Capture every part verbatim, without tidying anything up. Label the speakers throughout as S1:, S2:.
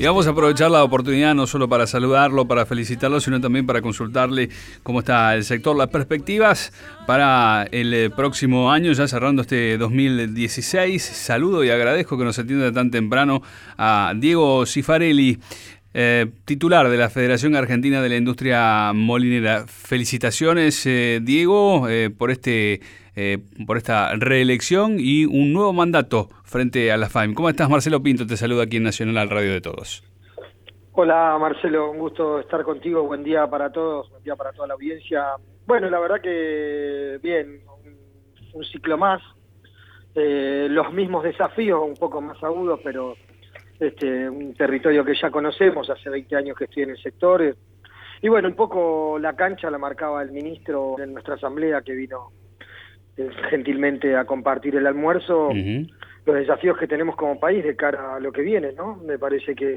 S1: Y vamos a aprovechar la oportunidad no solo para saludarlo, para felicitarlo, sino también para consultarle cómo está el sector, las perspectivas para el próximo año, ya cerrando este dos mil dieciséis. Saludo y agradezco que nos atienda tan temprano a Diego Cifarelli, eh, titular de la Federación Argentina de la Industria Molinera. Felicitaciones, eh, Diego, eh, por este eh, por esta reelección y un nuevo mandato frente a la F A I M. ¿Cómo estás? Marcelo Pinto te saluda aquí en Nacional Radio de Todos.
S2: Hola Marcelo, un gusto estar contigo, buen día para todos, buen día para toda la audiencia. Bueno, la verdad que bien, un, un ciclo más, eh, los mismos desafíos, un poco más agudos, pero este, un territorio que ya conocemos, hace veinte años que estoy en el sector. Y bueno, un poco la cancha la marcaba el ministro en nuestra asamblea que vino eh, gentilmente a compartir el almuerzo, uh-huh. Los desafíos que tenemos como país de cara a lo que viene, ¿no? Me parece que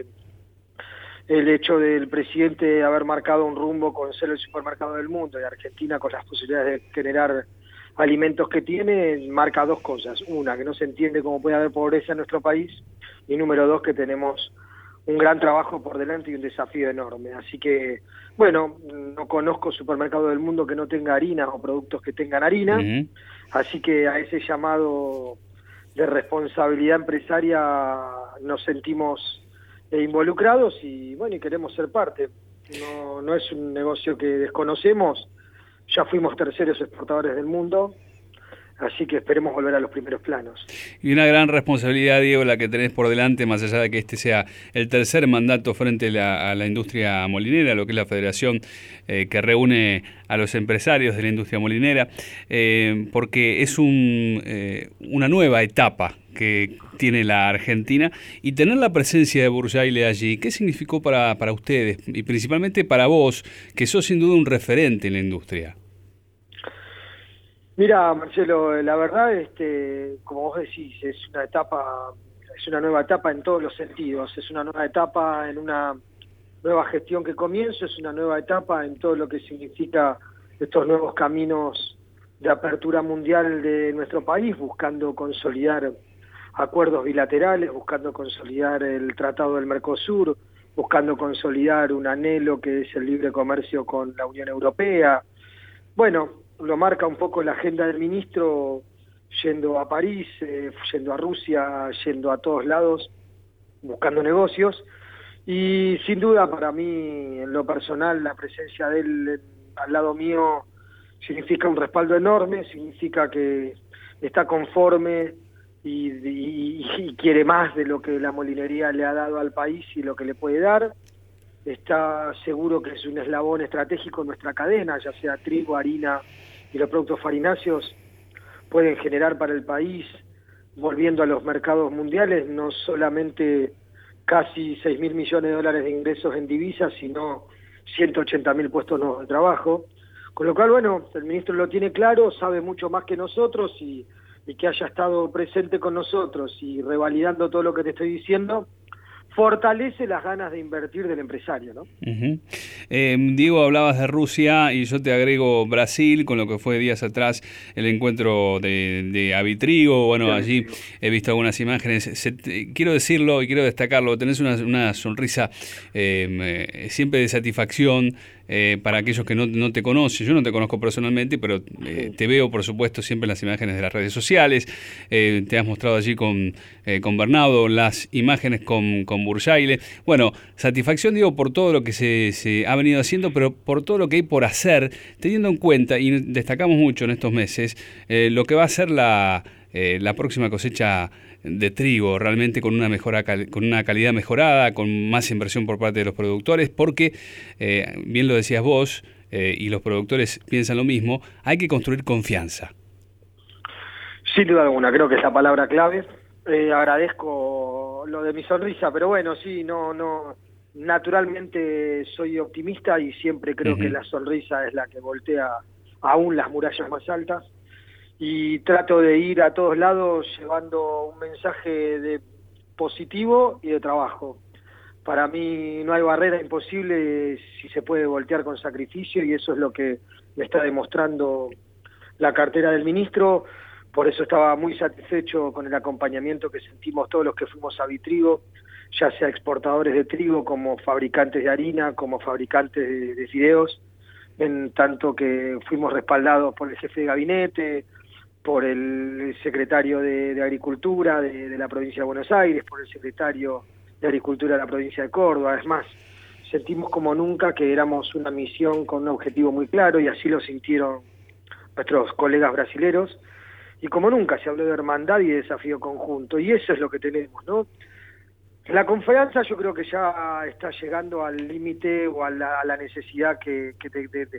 S2: el hecho del presidente haber marcado un rumbo con ser el supermercado del mundo y Argentina con las posibilidades de generar alimentos que tiene, marca dos cosas. Una, que no se entiende cómo puede haber pobreza en nuestro país, y número dos, que tenemos un gran trabajo por delante y un desafío enorme. Así que, bueno, no conozco supermercado del mundo que no tenga harina o productos que tengan harina, uh-huh. Así que a ese llamado de responsabilidad empresaria nos sentimos E involucrados y bueno, y queremos ser parte. No, no es un negocio que desconocemos, ya fuimos terceros exportadores del mundo, así que esperemos volver a los primeros planos.
S1: Y una gran responsabilidad, Diego, la que tenés por delante, más allá de que este sea el tercer mandato frente a la, a la industria molinera, lo que es la federación eh, que reúne a los empresarios de la industria molinera, eh, porque es un, eh, una nueva etapa que tiene la Argentina, y tener la presencia de Burjaile allí, ¿qué significó para, para ustedes? Y principalmente para vos, que sos sin duda un referente en la industria.
S2: Mira, Marcelo, la verdad, este, como vos decís, es una etapa, es una nueva etapa en todos los sentidos, es una nueva etapa en una nueva gestión que comienzo, es una nueva etapa en todo lo que significa estos nuevos caminos de apertura mundial de nuestro país, buscando consolidar acuerdos bilaterales, buscando consolidar el Tratado del Mercosur, buscando consolidar un anhelo que es el libre comercio con la Unión Europea. Bueno, lo marca un poco la agenda del ministro, yendo a París, eh, yendo a Rusia, yendo a todos lados, buscando negocios. Y sin duda para mí, en lo personal, la presencia de él al lado mío significa un respaldo enorme, significa que está conforme y, y, y quiere más de lo que la molinería le ha dado al país y lo que le puede dar. Está seguro que es un eslabón estratégico en nuestra cadena, ya sea trigo, harina y los productos farináceos pueden generar para el país, volviendo a los mercados mundiales, no solamente casi seis mil millones de dólares de ingresos en divisas, sino ciento ochenta mil puestos nuevos de trabajo. Con lo cual, bueno, el ministro lo tiene claro, sabe mucho más que nosotros, y, y que haya estado presente con nosotros y revalidando todo lo que te estoy diciendo, fortalece las ganas de invertir del empresario, ¿no?
S1: Uh-huh. Eh, Diego, hablabas de Rusia y yo te agrego Brasil, con lo que fue días atrás el encuentro de, de Avitrigo. Bueno, allí he visto algunas imágenes. Se, te, quiero decirlo y quiero destacarlo, tenés una, una sonrisa eh, siempre de satisfacción. Eh, para aquellos que no, no te conocen, yo no te conozco personalmente, pero eh, te veo, por supuesto, siempre en las imágenes de las redes sociales. Eh, te has mostrado allí con, eh, con Bernardo, las imágenes con, con Burjaile. Bueno, satisfacción, digo, por todo lo que se, se ha venido haciendo, pero por todo lo que hay por hacer, teniendo en cuenta, y destacamos mucho en estos meses, eh, lo que va a ser la, eh, la próxima cosecha de trigo, realmente con una mejora, con una calidad mejorada, con más inversión por parte de los productores, porque, eh, bien lo decías vos, eh, y los productores piensan lo mismo, hay que construir confianza.
S2: Sin duda alguna, creo que es la palabra clave. Eh, agradezco lo de mi sonrisa, pero bueno, sí, no, no, naturalmente soy optimista y siempre creo uh-huh. que la sonrisa es la que voltea aún las murallas más altas. Y trato de ir a todos lados llevando un mensaje de positivo y de trabajo. Para mí no hay barrera imposible si se puede voltear con sacrificio, y eso es lo que me está demostrando la cartera del ministro. Por eso estaba muy satisfecho con el acompañamiento que sentimos todos los que fuimos a Avitrigo, ya sea exportadores de trigo como fabricantes de harina, como fabricantes de, de fideos, en tanto que fuimos respaldados por el jefe de gabinete, por el secretario de, de Agricultura de, de la provincia de Buenos Aires, por el secretario de Agricultura de la provincia de Córdoba. Es más, sentimos como nunca que éramos una misión con un objetivo muy claro, y así lo sintieron nuestros colegas brasileros, y como nunca se habló de hermandad y de desafío conjunto, y eso es lo que tenemos, ¿no? La confianza yo creo que ya está llegando al límite o a la, a la necesidad que, que de, de,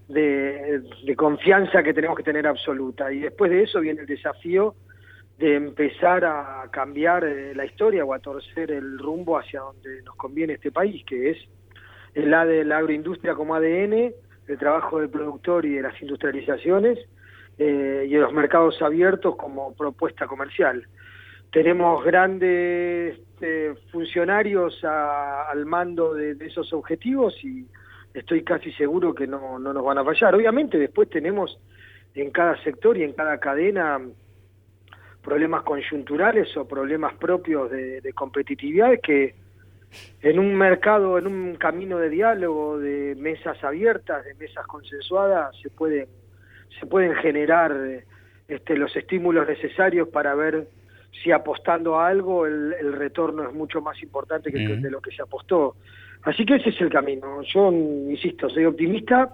S2: de, de confianza que tenemos que tener absoluta, y después de eso viene el desafío de empezar a cambiar eh, la historia o a torcer el rumbo hacia donde nos conviene este país, que es el A de la agroindustria como A D N, el trabajo del productor y de las industrializaciones, eh, y de los mercados abiertos como propuesta comercial. Tenemos grandes eh, funcionarios a, al mando de, de esos objetivos, y estoy casi seguro que no, no nos van a fallar. Obviamente después tenemos en cada sector y en cada cadena problemas conjunturales o problemas propios de, de competitividad que en un mercado, en un camino de diálogo, de mesas abiertas, de mesas consensuadas, se pueden, se pueden generar este, los estímulos necesarios para ver si apostando a algo el, el retorno es mucho más importante que uh-huh. de lo que se apostó. Así que ese es el camino. Yo, insisto, soy optimista,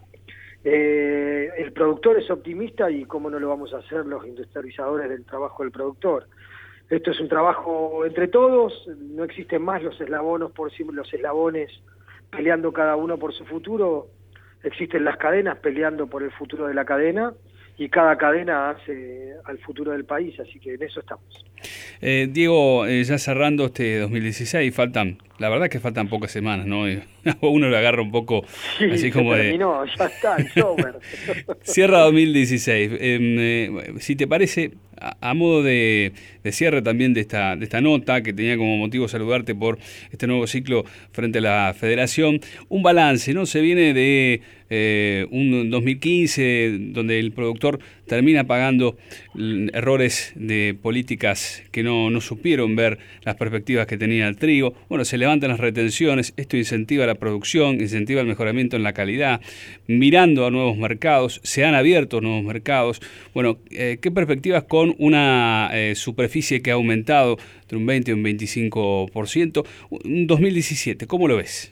S2: eh, el productor es optimista, y cómo no lo vamos a hacer los industrializadores del trabajo del productor. Esto es un trabajo entre todos, no existen más los eslabones por sí, los eslabones peleando cada uno por su futuro, existen las cadenas peleando por el futuro de la cadena, y cada cadena hace al futuro del país, así que en eso estamos.
S1: Eh, Diego, eh, ya cerrando este dos mil dieciséis, faltan, la verdad que faltan pocas semanas, ¿no? Uno lo agarra un poco
S2: sí,
S1: así como
S2: se terminó,
S1: de...
S2: ya está, el sober.
S1: Cierra dos mil dieciséis. Eh, eh, si te parece, a, a modo de, de cierre también de esta, de esta nota, que tenía como motivo saludarte por este nuevo ciclo frente a la Federación, un balance, ¿no? Se viene de eh, un dos mil quince donde el productor termina pagando errores de políticas que no, no supieron ver las perspectivas que tenía el trigo. Bueno, se levantan las retenciones, esto incentiva la producción, incentiva el mejoramiento en la calidad, mirando a nuevos mercados, se han abierto nuevos mercados. Bueno, eh, ¿qué perspectivas con una eh, superficie que ha aumentado entre un veinte y un veinticinco por ciento? Un dos mil diecisiete, ¿cómo lo ves?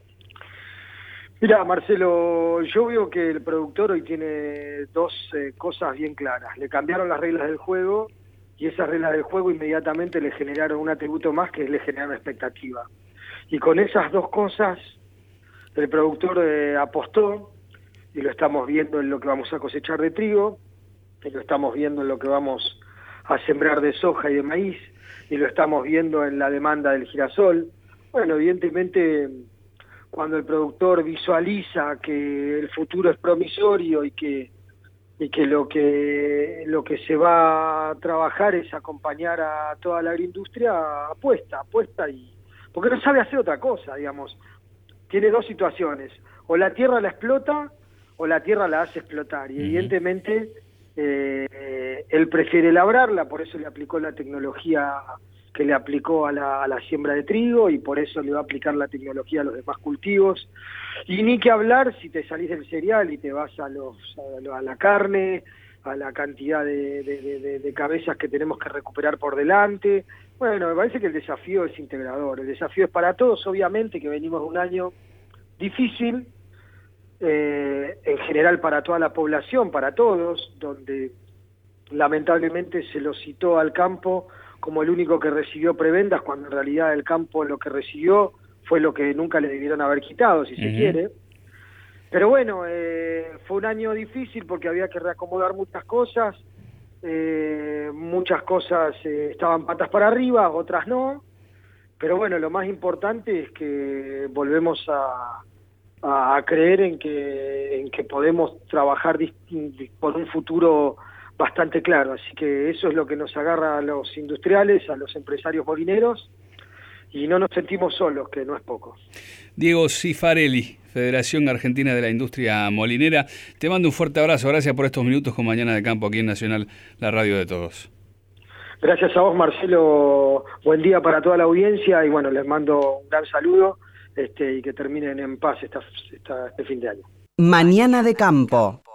S2: Mira, Marcelo, yo veo que el productor hoy tiene dos eh, cosas bien claras. Le cambiaron las reglas del juego, y esas reglas del juego inmediatamente le generaron un atributo más, que le generaron expectativa. Y con esas dos cosas el productor eh, apostó, y lo estamos viendo en lo que vamos a cosechar de trigo, y lo estamos viendo en lo que vamos a sembrar de soja y de maíz, y lo estamos viendo en la demanda del girasol. Bueno, evidentemente, cuando el productor visualiza que el futuro es promisorio y que y que lo que lo que se va a trabajar es acompañar a toda la agroindustria, apuesta, apuesta y porque no sabe hacer otra cosa, digamos. Tiene dos situaciones: o la tierra la explota o la tierra la hace explotar, y evidentemente eh, él prefiere labrarla, por eso le aplicó la tecnología que le aplicó a la, a la siembra de trigo, y por eso le va a aplicar la tecnología a los demás cultivos. Y ni que hablar si te salís del cereal y te vas a los a, a la carne, a la cantidad de, de, de, de cabezas que tenemos que recuperar por delante. Bueno, me parece que el desafío es integrador, el desafío es para todos, obviamente, que venimos de un año difícil, eh, en general para toda la población, para todos, donde lamentablemente se lo citó al campo como el único que recibió prebendas, cuando en realidad el campo lo que recibió fue lo que nunca le debieron haber quitado, si uh-huh. se quiere. Pero bueno, eh, fue un año difícil porque había que reacomodar muchas cosas, eh, muchas cosas eh, estaban patas para arriba, otras no, pero bueno, lo más importante es que volvemos a, a, a creer en que, en que podemos trabajar dist- por un futuro bastante claro, así que eso es lo que nos agarra a los industriales, a los empresarios molineros, y no nos sentimos solos, que no es poco.
S1: Diego Cifarelli, Federación Argentina de la Industria Molinera, te mando un fuerte abrazo, gracias por estos minutos con Mañana de Campo aquí en Nacional, la radio de todos.
S2: Gracias a vos, Marcelo. Buen día para toda la audiencia y bueno, les mando un gran saludo este, y que terminen en paz esta, esta, este fin de año.
S3: Mañana de campo.